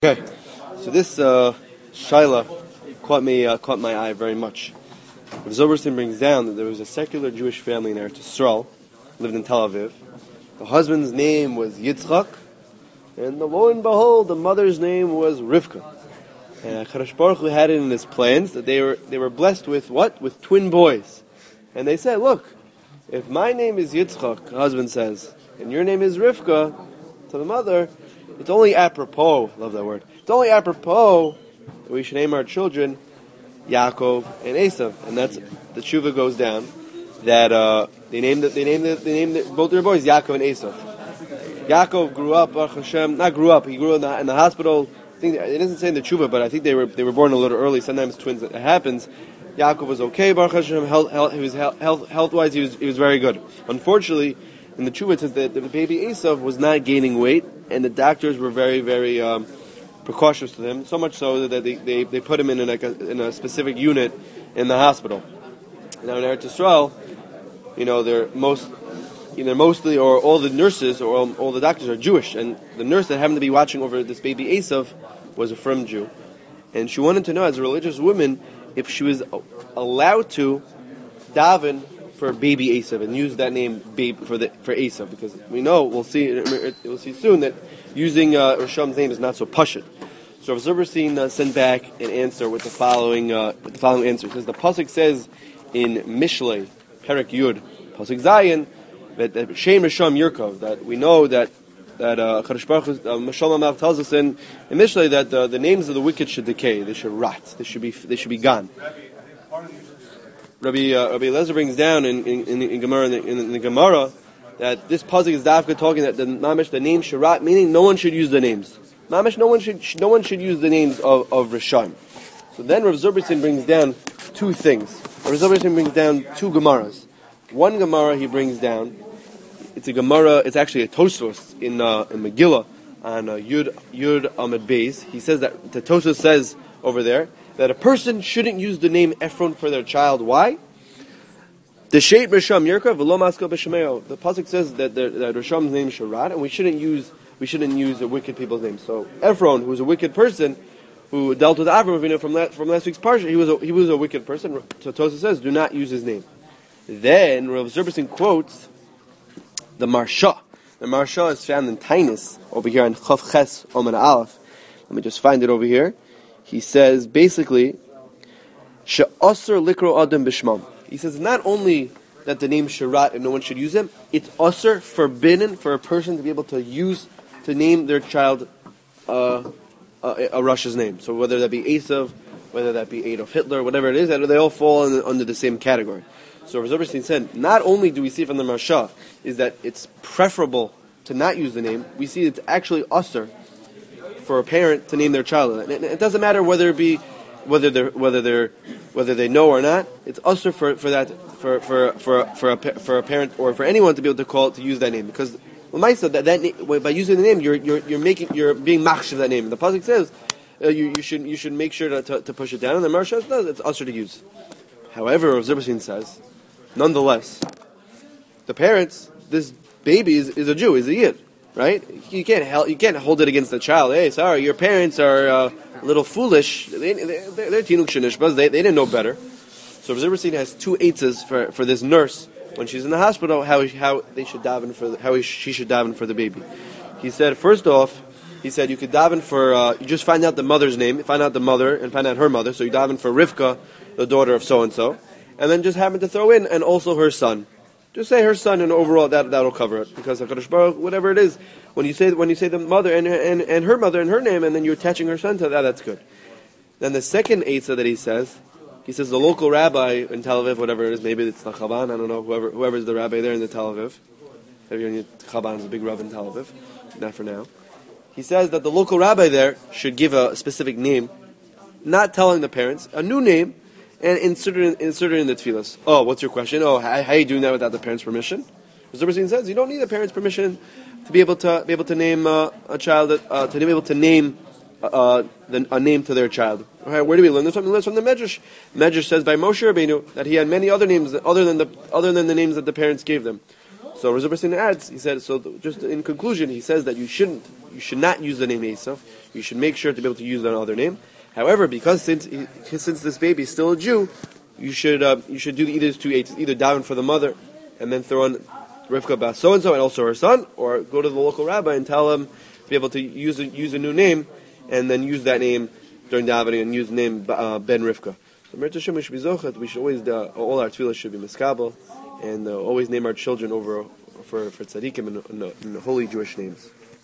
Okay, so this shaila caught my eye very much. Rav Zilberstein brings down that there was a secular Jewish family in Eretz Yisrael, lived in Tel Aviv. The husband's name was Yitzchak, and lo and behold, the mother's name was Rivka. And HaKadosh Baruch Hu had it in his plans that they were blessed with what? With twin boys. And they said, look, if my name is Yitzchak, the husband says, and your name is Rivka, to the mother, it's only apropos, love that word, it's only apropos that we should name our children Yaakov and Esav. And that's, the tshuva goes down, that they named both their boys Yaakov and Esav. Yaakov grew up, Baruch Hashem, not grew up, he grew in the hospital. I think, it doesn't say in the tshuva, but I think they were born a little early, sometimes twins, it happens. Yaakov was okay, Baruch Hashem, health-wise he was very good. Unfortunately, in the tshuva it says that the baby Esav was not gaining weight, and the doctors were very, very precautious with him. So much so that they put him in a specific unit in the hospital. Now in Eretz Yisrael, they're mostly, or all the nurses or all the doctors are Jewish, and the nurse that happened to be watching over this baby Esav was a firm Jew, and she wanted to know, as a religious woman, if she was allowed to daven for baby Esav and use that name for Esav, because we'll see soon that using Risham's name is not so pashut. So Rav Zilberstein sent back an answer with the following answer. It says the pasuk says in Mishlei Perek Yud pasuk Zayin that Shem Risham Yirkov, that we know that Kadosh Baruch Hu Mashallah Malach tells us in Mishlei that the names of the wicked should decay, they should rot, they should be gone. Rabbi Eliezer brings down in Gemara in the Gemara that this pasuk is dafka talking that the name Sharat, meaning no one should use the names. Mamish, no one should use the names of Rishon. So then Rav Zilberstein brings down two things. Rav Zilberstein brings down two Gemaras. One Gemara he brings down, it's a Gemara, it's actually a Tosfos in Megillah on Yud Amud Beis. He says that the Tosfos says over there that a person shouldn't use the name Ephron for their child. Why? The Sheit Risham Yerkav v'lo maskal b'shemeo. The pasuk says that Risham's name is Sharat, and we shouldn't use the wicked people's names. So Ephron, who's a wicked person, who dealt with Avram Avinu from last week's parsha, he was a wicked person. So Tosfos says, do not use his name. Then Rav Zilberstein quotes the Marsha. The Marsha is found in Tainus over here on Chav Ches Omen Aleph. Let me just find it over here. He says basically, she'asur likro adam b'shmam. He says not only that the name Sharat and no one should use them, it's asur, forbidden for a person to be able to name their child a Russia's name. So whether that be Esav, whether that be Adolf Hitler, whatever it is, they all fall under the same category. So Rav Zilberstein said, not only do we see from the Marsha is that it's preferable to not use the name, we see it's actually asur for a parent to name their child. And it doesn't matter whether they know or not. It's asur for a parent or for anyone to be able to use that name, because by using the name you're being machshav that name. The pasuk says you should make sure to push it down, and the Marsha says it's asur to use. However, Rav Zilberstein says, nonetheless, the parents, this baby is a Jew, is a Yid. Right? You can't hold it against the child. Hey, sorry, your parents are a little foolish. They're tinuk shenishbaz. They didn't know better. So Rav Zilberstein has two eitzes for this nurse when she's in the hospital. How they should daven she should daven for the baby. He said, first off, you could daven for. You just find out the mother's name, find out the mother, and find out her mother. So you daven for Rivka, the daughter of so and so, and then just happen to throw in and also her son. Just say her son, and overall that'll cover it, because HaKadosh Baruch, whatever it is, when you say the mother and her mother and her name, and then you're attaching her son to that, that's good. Then the second eitzah that he says the local rabbi in Tel Aviv, whatever it is, maybe it's the Chaban, I don't know, whoever's the rabbi there in the Tel Aviv. Maybe Chaban is a big rabbi in Tel Aviv, not for now. He says that the local rabbi there should give a specific name, not telling the parents, a new name, and insert it in the tefillas. Oh, what's your question? Oh, how are you doing that without the parents' permission? Zilberstein says you don't need the parents' permission to be able to name a child, to be able to name a name to their child. Right, where do we learn this from? We learn from the Medrash. Medrash says by Moshe Rabbeinu that he had many other names other than the names that the parents gave them. So Rav Zilberstein adds, he said, so just in conclusion, he says that you should not use the name Esav. You should make sure to be able to use another name. However, because since this baby is still a Jew, you should do either two eights, either daven for the mother, and then throw on Rivka bas so and so, and also her son, or go to the local rabbi and tell him to be able to use a new name, and then use that name during davening and use the name Ben Rivka. So Mir Hashem, we should be zochet. We should always all our tefillah should be miskabel, and always name our children over for tzaddikim and holy Jewish names.